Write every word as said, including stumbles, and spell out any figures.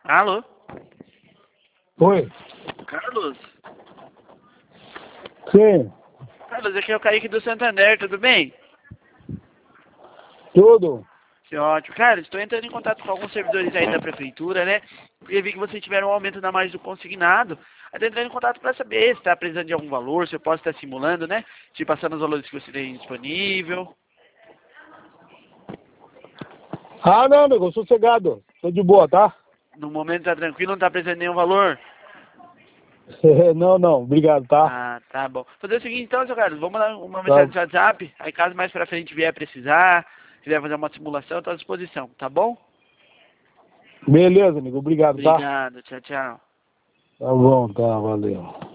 Alô? Oi. Carlos? Sim. Carlos, aqui é o Kaique do Santander, tudo bem? Tudo. Que ótimo. Cara, estou entrando em contato com alguns servidores aí da prefeitura, né? Porque vi que vocês tiveram um aumento na margem do consignado. Aí tô entrando em contato para saber se está precisando de algum valor, se eu posso estar simulando, né? Te passando os valores que você tem disponível. Ah, não, nego, eu sou sossegado. Tô de boa, tá? No momento tá tranquilo, não tá precisando de nenhum valor? Não, não, obrigado, tá? Ah, tá bom. Fazer o seguinte então, seu Carlos, vamos mandar uma Tá. mensagem no WhatsApp, aí caso mais pra frente vier precisar, quiser fazer uma simulação, eu tô à disposição, tá bom? Beleza, amigo, obrigado, tá? Obrigado, tchau, tchau. Tá bom, tá, valeu.